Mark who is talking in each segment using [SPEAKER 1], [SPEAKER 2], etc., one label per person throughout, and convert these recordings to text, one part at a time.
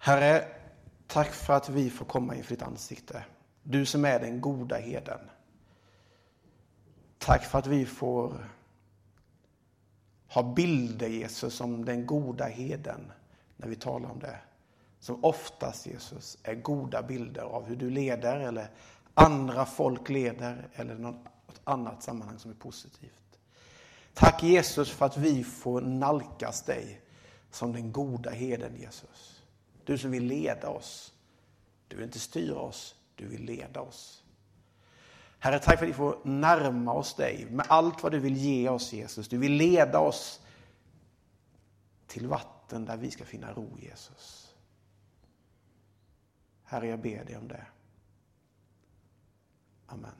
[SPEAKER 1] Herre, tack för att vi får komma inför ditt ansikte. Du som är den goda herden. Tack för att vi får ha bilder, Jesus, om den goda herden när vi talar om det. Som oftast, Jesus, är goda bilder av hur du leder eller andra folk leder eller något annat sammanhang som är positivt. Tack Jesus för att vi får nalkas dig som den goda herden, Jesus. Du som vill leda oss. Du vill inte styra oss, du vill leda oss. Herre, tack för att vi får närma oss dig med allt vad du vill ge oss, Jesus. Du vill leda oss till vatten där vi ska finna ro, Jesus. Herre, jag ber dig om det. Amen.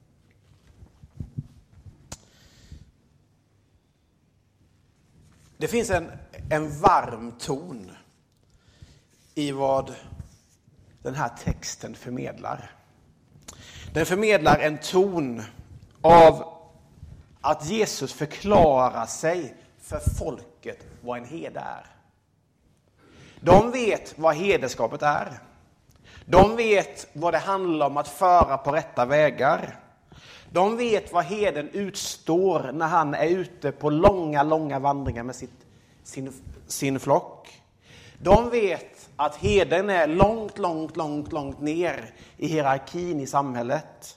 [SPEAKER 1] Det finns en varm ton i vad den här texten förmedlar. Den förmedlar en ton av att Jesus förklarar sig för folket vad en herde är. De vet vad herdeskapet är. De vet vad det handlar om att föra på rätta vägar. De vet vad herden utstår när han är ute på långa vandringar med sin flock. De vet att herden är långt ner i hierarkin i samhället.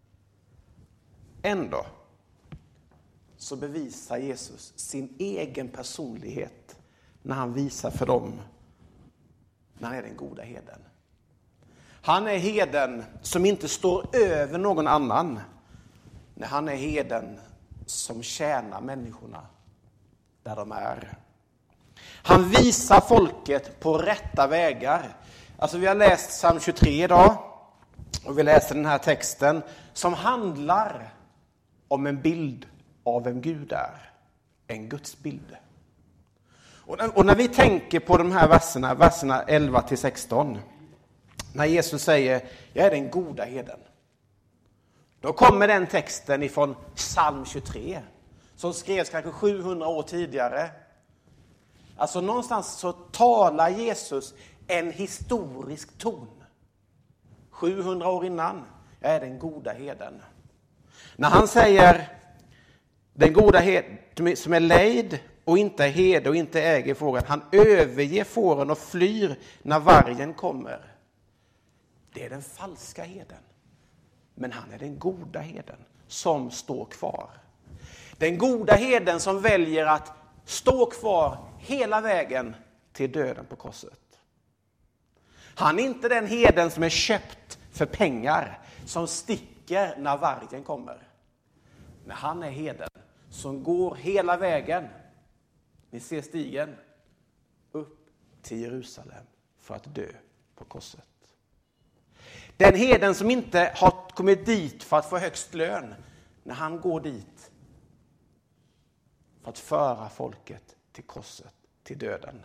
[SPEAKER 1] Ändå så bevisar Jesus sin egen personlighet när han visar för dem när han är den goda herden. Han är herden som inte står över någon annan. När han är herden som tjänar människorna där de är. Han visar folket på rätta vägar. Alltså vi har läst psalm 23 idag. Och vi läser den här texten som handlar om en bild av vem Gud är. En Guds bild. Och när vi tänker på de här verserna 11-16. När Jesus säger, jag är den goda herden. Då kommer den texten ifrån psalm 23. Som skrevs kanske 700 år tidigare. Alltså någonstans så talar Jesus en historisk ton. 700 år innan, jag är den goda herden. När han säger, den goda herden som är lejd och inte är herde och inte äger fåren. Han överger fåren och flyr när vargen kommer. Det är den falska herden. Men han är den goda herden som står kvar. Den goda herden som väljer att stå kvar hela vägen till döden på korset. Han är inte den herden som är köpt för pengar som sticker när vargen kommer. Men han är herden som går hela vägen. Ni ser stigen upp till Jerusalem för att dö på korset. Den herden som inte har kommit dit för att få högst lön. När han går dit för att föra folket till korset, till döden.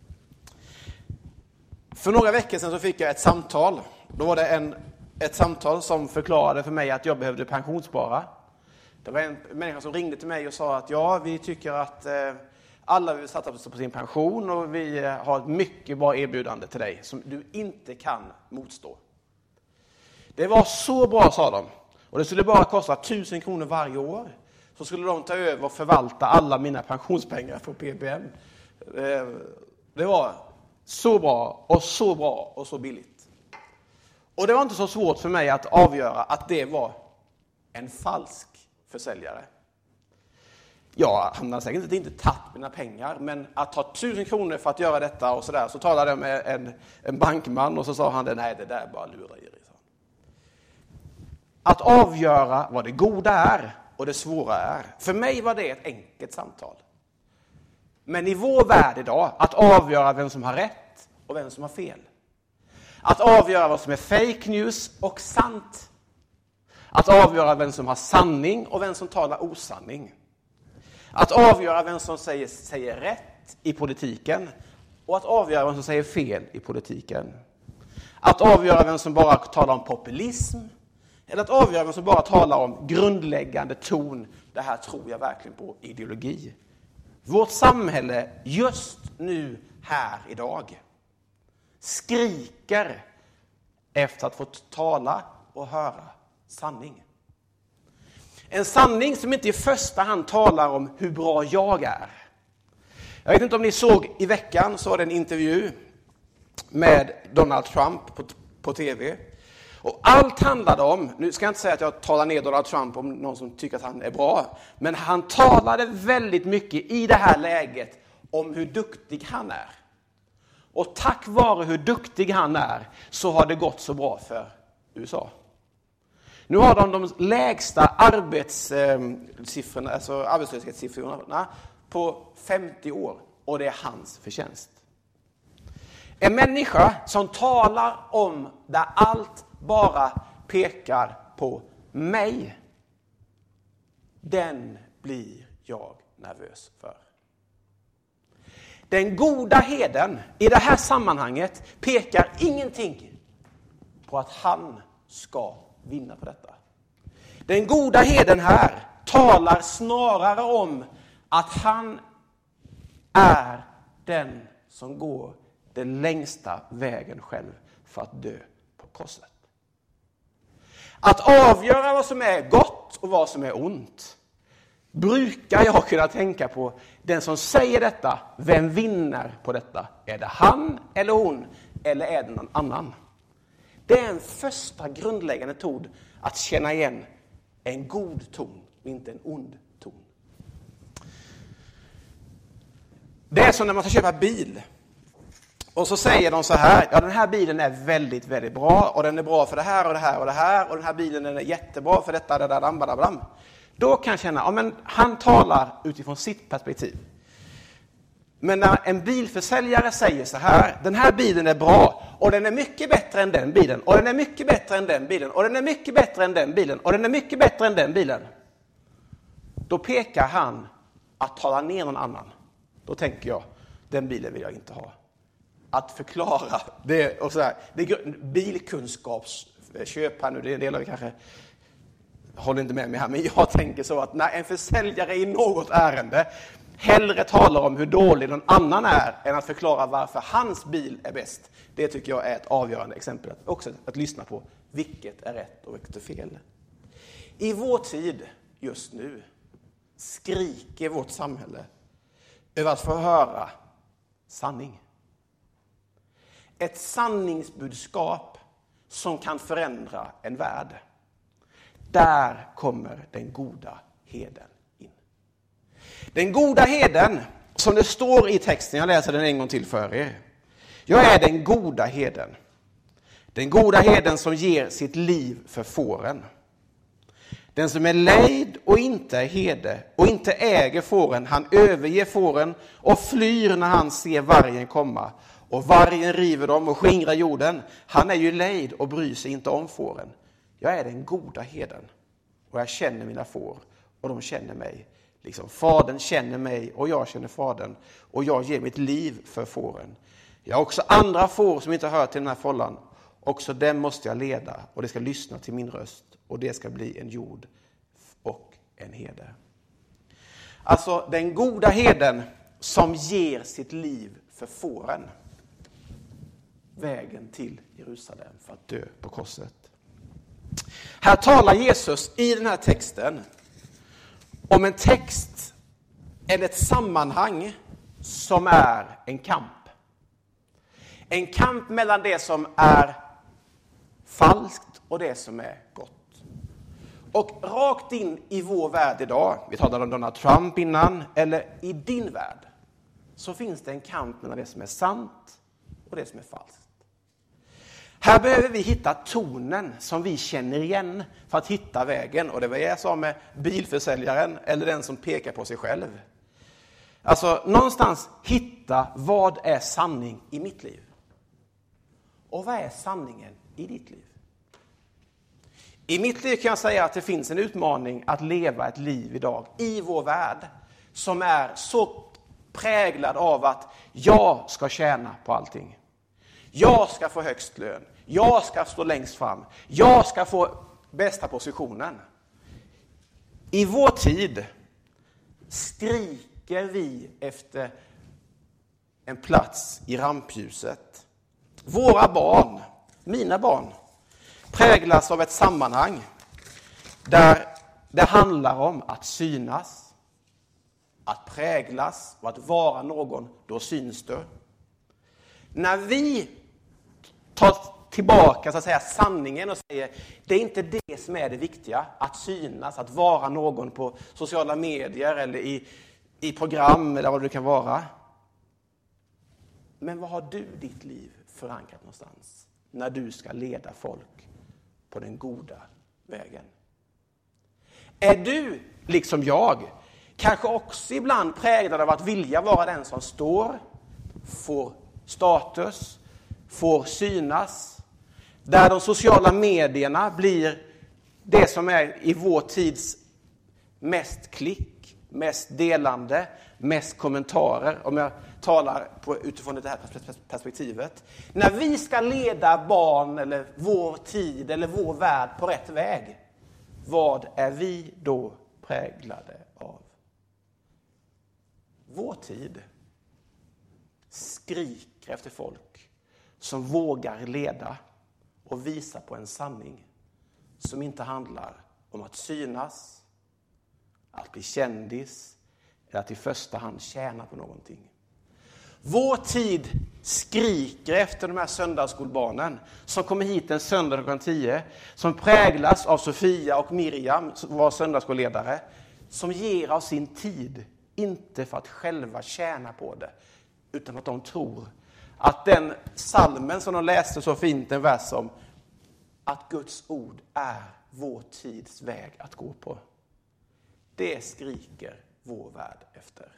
[SPEAKER 1] För några veckor sedan så fick jag ett samtal. Då var det ett samtal som förklarade för mig att jag behövde pensionsspara. Det var en människa som ringde till mig och sa att ja, vi tycker att alla vill satsa på sin pension och vi har ett mycket bra erbjudande till dig som du inte kan motstå. Det var så bra, sa de. Och det skulle bara kosta 1000 kronor varje år. Så skulle de ta över och förvalta alla mina pensionspengar på PPM. Det var så bra och så billigt. Och det var inte så svårt för mig att avgöra att det var en falsk försäljare. Ja, han hade säkert inte tagit mina pengar, men att ta 1000 kronor för att göra detta och sådär. Så talade jag med en bankman och så sa han, nej det där är bara lureri. Att avgöra vad det goda är och det svåra är. För mig var det ett enkelt samtal. Men i vår värld idag, att avgöra vem som har rätt och vem som har fel. Att avgöra vad som är fake news och sant. Att avgöra vem som har sanning och vem som talar osanning. Att avgöra vem som säger rätt i politiken och att avgöra vem som säger fel i politiken. Att avgöra vem som bara talar om populism eller att avgöra vem som bara talar om grundläggande ton. Det här tror jag verkligen på ideologi. Vårt samhälle just nu, här idag, skriker efter att få tala och höra sanning. En sanning som inte i första hand talar om hur bra jag är. Jag vet inte om ni såg i veckan, så var det en intervju med Donald Trump på tv. Och allt handlade om, nu ska jag inte säga att jag talar ner Donald Trump om någon som tycker att han är bra, men han talade väldigt mycket i det här läget om hur duktig han är. Och tack vare hur duktig han är så har det gått så bra för USA. Nu har de lägsta arbetslöshetssiffrorna på 50 år, och det är hans förtjänst. En människa som talar om där allt bara pekar på mig, den blir jag nervös för. Den goda herden i det här sammanhanget pekar ingenting på att han ska vinna på detta. Den goda herden här talar snarare om att han är den som går den längsta vägen själv för att dö på korset. Att avgöra vad som är gott och vad som är ont brukar jag kunna tänka på den som säger detta. Vem vinner på detta? Är det han eller hon, eller är det någon annan? Det är en första grundläggande metod att känna igen en god ton och inte en ond ton. Det är som när man ska köpa bil. Och så säger de så här: ja, den här bilen är väldigt, väldigt bra, och den är bra för det här och det här och det här, och den här bilen är jättebra för detta, det. Då kan jag känna, ja, men han talar utifrån sitt perspektiv. Men när en bilförsäljare säger så här: den här bilen är bra, och den är mycket bättre än den bilen, och den är mycket bättre än den bilen, och den är mycket bättre än den bilen, och den är mycket bättre än den bilen. Då pekar han att tala ner någon annan. Då tänker jag, den bilen vill jag inte ha. Att förklara det, och så här, det är bilkunskapsköp här nu, det är en del av det kanske håller inte med mig här, men jag tänker så att när en försäljare i något ärende hellre talar om hur dålig någon annan är än att förklara varför hans bil är bäst, det tycker jag är ett avgörande exempel också att lyssna på vilket är rätt och vilket är fel. I vår tid just nu skriker vårt samhälle över att få höra sanning. Ett sanningsbudskap som kan förändra en värld. Där kommer den goda herden in. Den goda herden, som det står i texten, jag läser den en gång till för er. Jag är den goda herden. Den goda herden som ger sitt liv för fåren. Den som är lejd och inte är herde och inte äger fåren, han överger fåren och flyr när han ser vargen komma. Och vargen river dem och skingrar jorden. Han är ju lejd och bryr sig inte om fåren. Jag är den goda herden, och jag känner mina får, och de känner mig. Liksom fadern känner mig, och jag känner fadern, och jag ger mitt liv för fåren. Jag har också andra får som inte hör till den här fållan. Också dem måste jag leda, och det ska lyssna till min röst, och det ska bli en jord och en herde. Alltså den goda herden som ger sitt liv för fåren. Vägen till Jerusalem för att dö på korset. Här talar Jesus i den här texten om en text eller ett sammanhang som är en kamp. En kamp mellan det som är falskt och det som är gott. Och rakt in i vår värld idag, vi talade om Donald Trump innan, eller i din värld, så finns det en kamp mellan det som är sant och det som är falskt. Här behöver vi hitta tonen som vi känner igen för att hitta vägen. Och det var jag sa med bilförsäljaren eller den som pekar på sig själv. Alltså någonstans hitta vad är sanning i mitt liv. Och vad är sanningen i ditt liv? I mitt liv kan jag säga att det finns en utmaning att leva ett liv idag i vår värld som är så präglad av att jag ska tjäna på allting. Jag ska få högst lön. Jag ska stå längst fram. Jag ska få bästa positionen. I vår tid skriker vi efter en plats i rampljuset. våra barn, mina barn, präglas av ett sammanhang där det handlar om att synas, att präglas och att vara någon, då syns du. När vi tar tillbaka så att säga sanningen och säger det är inte det som är det viktiga, att synas, att vara någon på sociala medier eller i program eller vad det kan vara. Men vad har du ditt liv förankrat någonstans när du ska leda folk på den goda vägen? Är du, liksom jag, kanske också ibland präglad av att vilja vara den som står, får status, får synas, där de sociala medierna blir det som är i vår tids mest klick, mest delande, mest kommentarer, om jag talar utifrån det här perspektivet. När vi ska leda barn eller vår tid eller vår värld på rätt väg, vad är vi då präglade av? Vår tid skriker efter folk som vågar leda och visa på en sanning som inte handlar om att synas, att bli kändis eller att i första hand tjäna på någonting. Vår tid skriker efter de här söndagsskolbarnen som kommer hit en söndag klockan 10, som präglas av Sofia och Miriam, som var söndagsskolledare, som ger av sin tid, inte för att själva tjäna på det, utan att de tror att den salmen som de läste så fint, en vers om, att Guds ord är vår tids väg att gå på. Det skriker vår värld efter.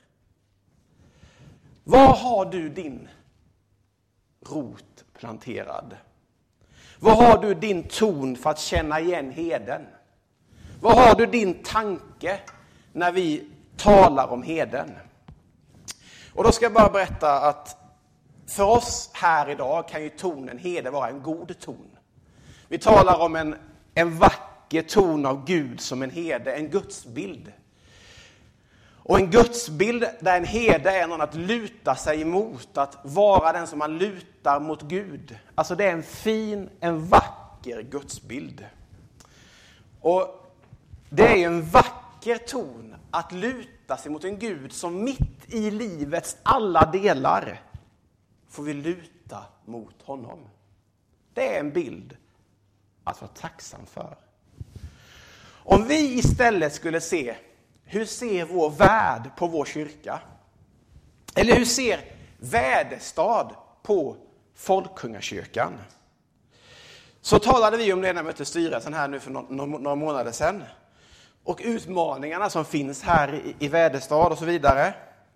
[SPEAKER 1] Var har du din rot planterad? Var har du din ton för att känna igen heden? Var har du din tanke när vi talar om heden? Och då ska jag bara berätta att för oss här idag kan ju tonen heder vara en god ton. Vi talar om en vacker ton av Gud som en herde, en gudsbild. Och en gudsbild där en herde är någon att luta sig emot, att vara den som man lutar mot Gud. Alltså det är en fin, en vacker gudsbild. Och det är ju en vacker ton att luta sig mot en Gud som mitt i livets alla delar får vi luta mot honom. Det är en bild att vara tacksam för. Om vi istället skulle se, hur ser vår värld på vår kyrka? Eller hur ser Väderstad på Folkungakyrkan? Så talade vi om det när vi mötte styrelsen här nu för några månader sedan. Och utmaningarna som finns här i Väderstad och så vidare.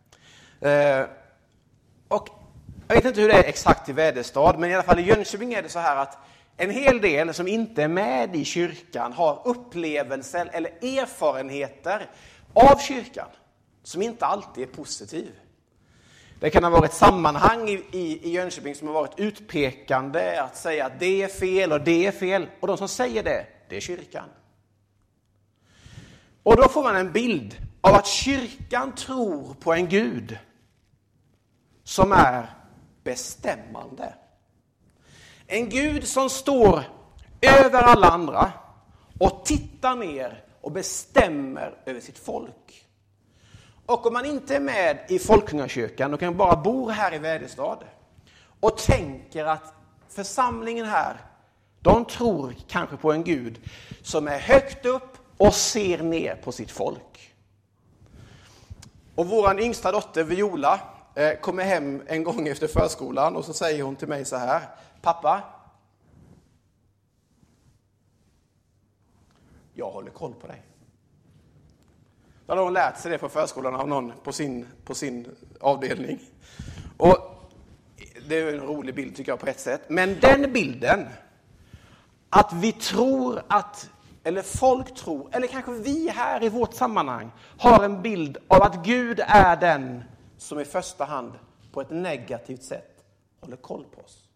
[SPEAKER 1] Och jag vet inte hur det är exakt i Väderstad, men i alla fall i Jönköping är det så här att en hel del som inte är med i kyrkan har upplevelser eller erfarenheter av kyrkan som inte alltid är positiv. Det kan ha varit ett sammanhang i Jönköping som har varit utpekande, att säga att det är fel och det är fel. Och de som säger det är kyrkan. Och då får man en bild av att kyrkan tror på en Gud som är bestämmande. En Gud som står över alla andra och tittar ner och bestämmer över sitt folk. Och om man inte är med i Folkungakyrkan och kan bara bo här i Väderstad och tänker att församlingen här, de tror kanske på en Gud som är högt upp och ser ner på sitt folk. Och våran yngsta dotter Viola kommer hem en gång efter förskolan och så säger hon till mig så här: pappa, jag håller koll på dig. Då hade hon lärt sig det på förskolan av någon på sin avdelning. Och det är en rolig bild tycker jag på ett sätt. Men den bilden, att vi tror att, eller folk tror, eller kanske vi här i vårt sammanhang har en bild av att Gud är den som i första hand på ett negativt sätt håller koll på oss.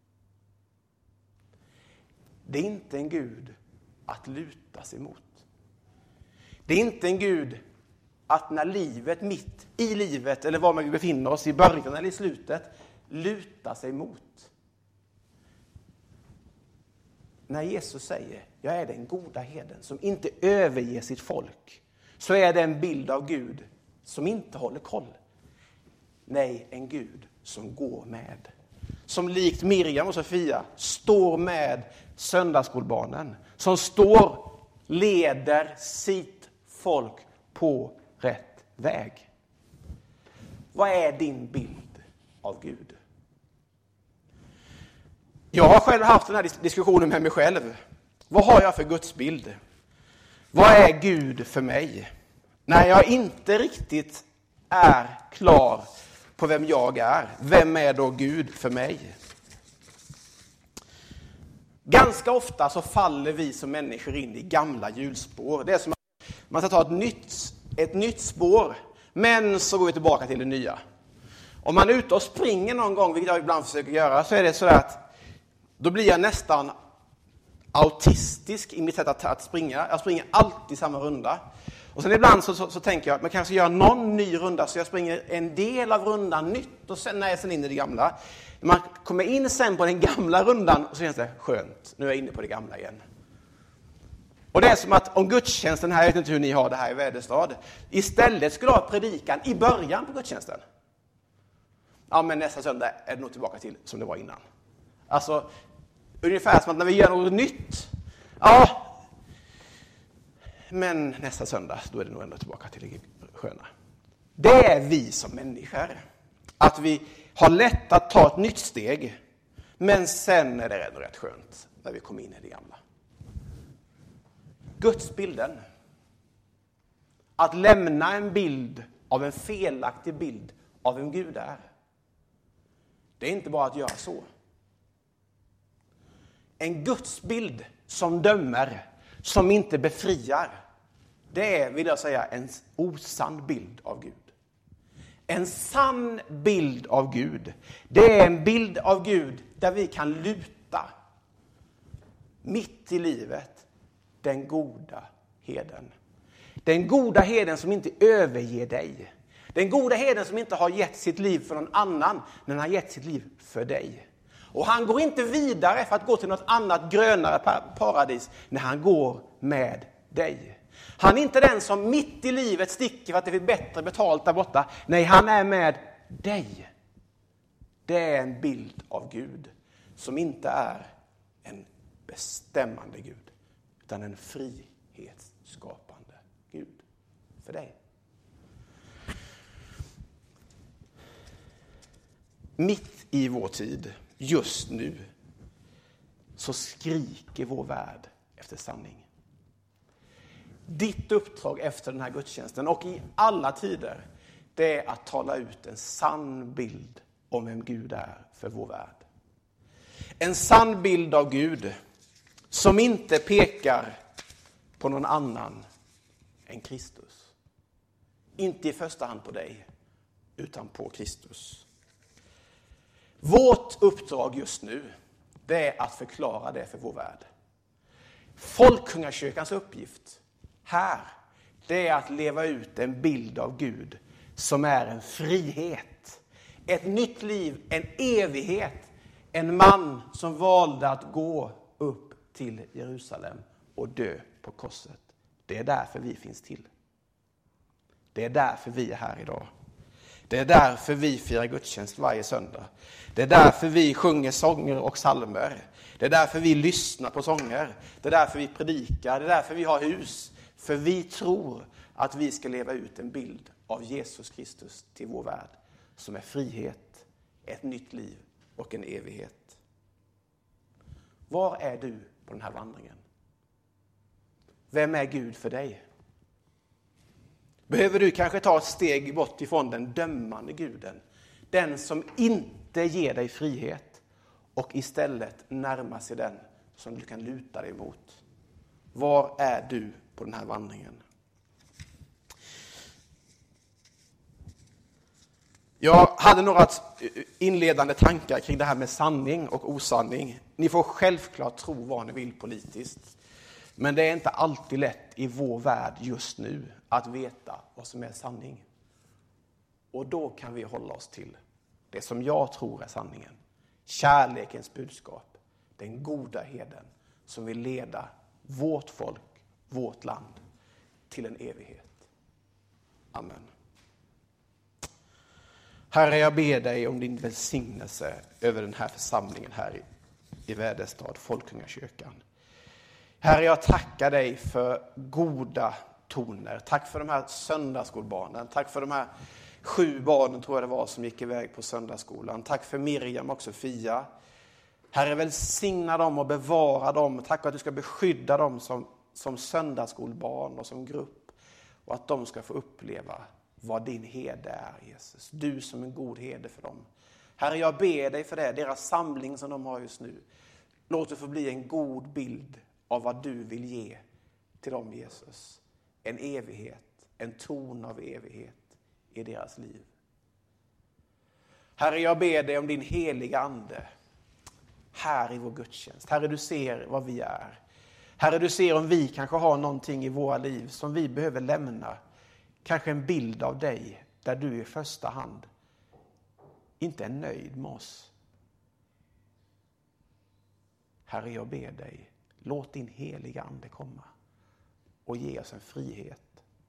[SPEAKER 1] Det är inte en Gud att luta sig mot. Det är inte en Gud att när livet, mitt i livet, eller var man befinner oss i början eller i slutet, luta sig mot. när Jesus säger, jag är den goda herden som inte överger sitt folk, så är det en bild av Gud som inte håller koll. Nej, en Gud som går med. Som likt Miriam och Sofia står med söndagsskolbarnen. Som leder sitt folk på rätt väg. Vad är din bild av Gud? Jag har själv haft den här diskussionen med mig själv. Vad har jag för gudsbild? Vad är Gud för mig? När jag inte riktigt är klar på vem jag är. Vem är då Gud för mig? Ganska ofta så faller vi som människor in i gamla hjulspår. Det är som att man ska ta ett nytt spår, men så går vi tillbaka till det nya. Om man är ute och springer någon gång, vilket jag ibland försöker göra, så är det så att då blir jag nästan autistisk i mitt sätt att springa. Jag springer alltid samma runda. Och sen ibland så tänker jag att man kanske gör någon ny runda, så jag springer en del av rundan nytt och sen är jag in i det gamla. När man kommer in sen på den gamla rundan så känns det skönt. Nu är jag inne på det gamla igen. Och det är som att om gudstjänsten här, jag vet inte hur ni har det här i Väderstad, istället skulle ha predikan i början på gudstjänsten. Ja, men nästa söndag är det nog tillbaka till som det var innan. Alltså, ungefär som att när vi gör något nytt, ja, men nästa söndag, då är det nog ändå tillbaka till det sköna. Det är vi som människor. Att vi har lätt att ta ett nytt steg, men sen är det ändå rätt skönt när vi kommer in i det gamla. Gudsbilden. Att lämna en bild av en felaktig bild av vem Gud är. Det är inte bara att göra så. En gudsbild som dömer, som inte befriar, det är, vill jag säga, en osann bild av Gud. En sann bild av Gud, det är en bild av Gud där vi kan luta mitt i livet den goda herden. Den goda herden som inte överger dig. Den goda herden som inte har gett sitt liv för någon annan, men har gett sitt liv för dig. Och han går inte vidare för att gå till något annat grönare paradis när han går med dig. Han är inte den som mitt i livet sticker för att det blir bättre betalt där borta. Nej, han är med dig. Det är en bild av Gud som inte är en bestämmande Gud, utan en frihetsskapande Gud för dig. Mitt i vår tid, just nu, så skriker vår värld efter sanning. Ditt uppdrag efter den här gudstjänsten och i alla tider, det är att tala ut en sann bild om vem Gud är för vår värld. En sann bild av Gud som inte pekar på någon annan än Kristus. Inte i första hand på dig, utan på Kristus. Vårt uppdrag just nu, det är att förklara det för vår värld. Folkungakyrkans uppgift här, det är att leva ut en bild av Gud som är en frihet. Ett nytt liv, en evighet. En man som valde att gå upp till Jerusalem och dö på korset. Det är därför vi finns till. Det är därför vi är här idag. Det är därför vi firar gudstjänst varje söndag. Det är därför vi sjunger sånger och psalmer. Det är därför vi lyssnar på sånger. Det är därför vi predikar. Det är därför vi har hus. För vi tror att vi ska leva ut en bild av Jesus Kristus till vår värld. Som är frihet, ett nytt liv och en evighet. Var är du på den här vandringen? Vem är Gud för dig? Behöver du kanske ta ett steg bort ifrån den dömande guden? Den som inte ger dig frihet och istället närma sig den som du kan luta dig mot. Var är du på den här vandringen? Jag hade några inledande tankar kring det här med sanning och osanning. Ni får självklart tro vad ni vill politiskt. Men det är inte alltid lätt i vår värld just nu att veta vad som är sanning. Och då kan vi hålla oss till det som jag tror är sanningen. Kärlekens budskap. Den goda herden som vill leda vårt folk, vårt land till en evighet. Amen. Herre, jag ber dig om din välsignelse över den här församlingen här i Väderstad, Folkungakyrkan. Herre, jag tackar dig för goda toner. Tack för de här söndagsskolbarnen. Tack för de här 7 barnen, tror jag det var, som gick iväg på söndagsskolan. Tack för Miriam och Sofia. Herre, välsigna dem och bevara dem. Tack för att du ska beskydda dem som söndagsskolbarn och som grupp. Och att de ska få uppleva vad din herde är, Jesus. Du som en god herde för dem. Herre, jag ber dig för det. Deras samling som de har just nu. Låt det få bli en god bild av vad du vill ge till dem, Jesus. En evighet, en ton av evighet i deras liv. Herre, jag ber dig om din heliga ande här i vår gudstjänst. Herre, du ser vad vi är. Herre, du ser om vi kanske har någonting i våra liv som vi behöver lämna. Kanske en bild av dig där du i första hand inte är nöjd med oss. Herre, jag ber dig, låt din heliga ande komma och ge oss en frihet.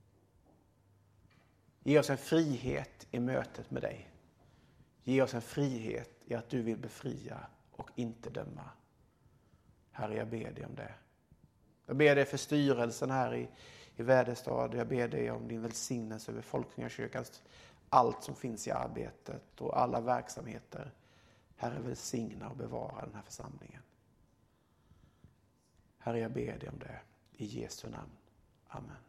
[SPEAKER 1] Ge oss en frihet i mötet med dig. Ge oss en frihet i att du vill befria och inte döma. Herre, jag ber dig om det. Jag ber dig för styrelsen här i Väderstad. Jag ber dig om din välsignelse över Folkungakyrkans allt som finns i arbetet och alla verksamheter. Herre, välsigna och bevara den här församlingen. Herre, jag ber dig om det. I Jesu namn. Amen.